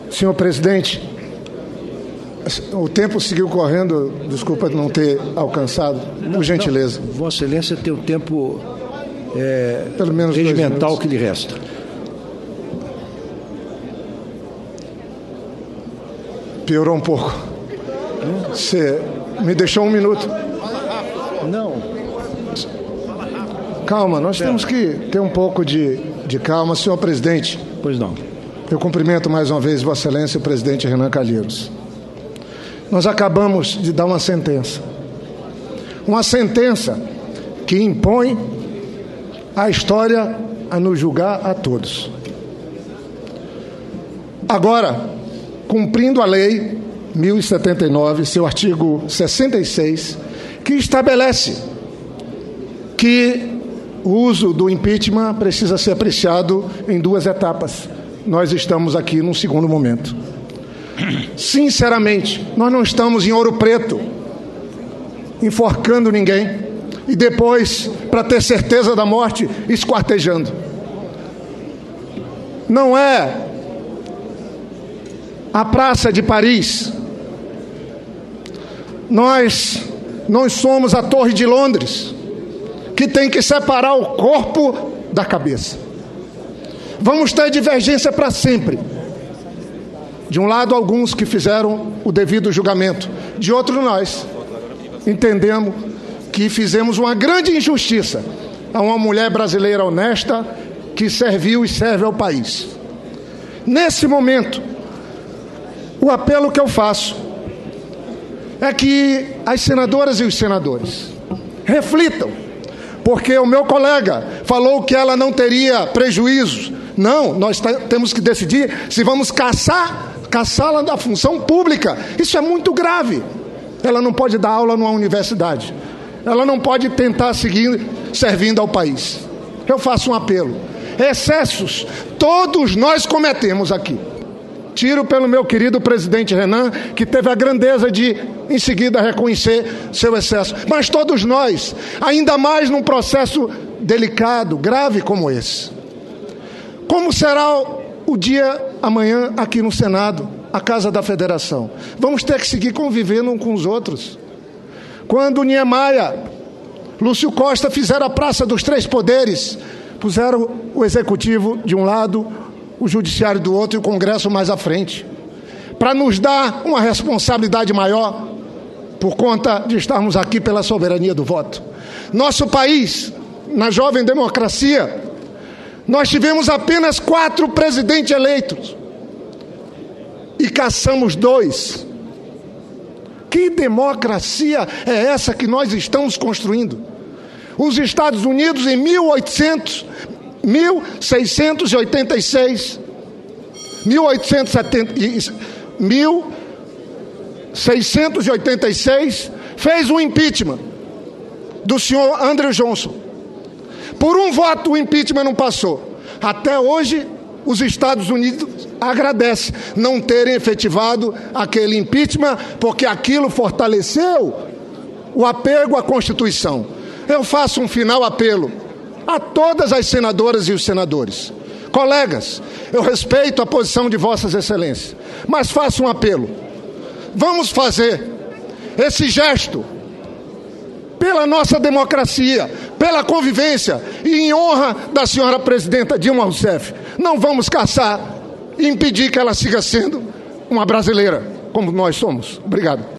Senhor presidente, o tempo seguiu correndo, desculpa não ter alcançado, por gentileza. Não, Vossa Excelência tem o tempo pelo menos regimental que lhe resta. Piorou um pouco. Você me deixou um minuto. Não. Calma, nós temos que ter um pouco de calma, senhor presidente. Pois não. Eu cumprimento mais uma vez Vossa Excelência o presidente Renan Calheiros. Nós acabamos de dar uma sentença. Uma sentença que impõe a história a nos julgar a todos. Agora, cumprindo a lei 1079, seu artigo 66, que estabelece que o uso do impeachment precisa ser apreciado em duas etapas. Nós estamos aqui num segundo momento. Sinceramente, nós não estamos em Ouro Preto, enforcando ninguém, e depois, para ter certeza da morte, esquartejando. Não é a Praça de Paris. Nós não somos a Torre de Londres, que tem que separar o corpo da cabeça. Vamos ter divergência para sempre. De um lado, alguns que fizeram o devido julgamento. De outro, nós entendemos que fizemos uma grande injustiça a uma mulher brasileira honesta que serviu e serve ao país. Nesse momento, o apelo que eu faço é que as senadoras e os senadores reflitam, porque o meu colega falou que ela não teria prejuízos. Não, nós temos que decidir se vamos caçá-la da função pública. Isso é muito grave. Ela não pode dar aula numa universidade. Ela não pode tentar seguir servindo ao país. Eu faço um apelo. Excessos, todos nós cometemos aqui. Tiro pelo meu querido presidente Renan, que teve a grandeza de, em seguida, reconhecer seu excesso. Mas todos nós, ainda mais num processo delicado, grave como esse. Como será o dia amanhã aqui no Senado, a Casa da Federação? Vamos ter que seguir convivendo uns com os outros. Quando Niemeyer, Lúcio Costa fizeram a Praça dos Três Poderes, puseram o Executivo de um lado, o Judiciário do outro e o Congresso mais à frente, para nos dar uma responsabilidade maior por conta de estarmos aqui pela soberania do voto. Nosso país, na jovem democracia, nós tivemos apenas 4 presidentes eleitos e caçamos 2. Que democracia é essa que nós estamos construindo? Os Estados Unidos, em 1686, fez um impeachment do senhor Andrew Johnson. Por um voto o impeachment não passou. Até hoje os Estados Unidos agradecem não terem efetivado aquele impeachment, porque aquilo fortaleceu o apego à Constituição. Eu faço um final apelo a todas as senadoras e os senadores. Colegas, eu respeito a posição de Vossas Excelências, mas faço um apelo. Vamos fazer esse gesto pela nossa democracia, pela convivência e em honra da senhora presidenta Dilma Rousseff. Não vamos caçar e impedir que ela siga sendo uma brasileira, como nós somos. Obrigado.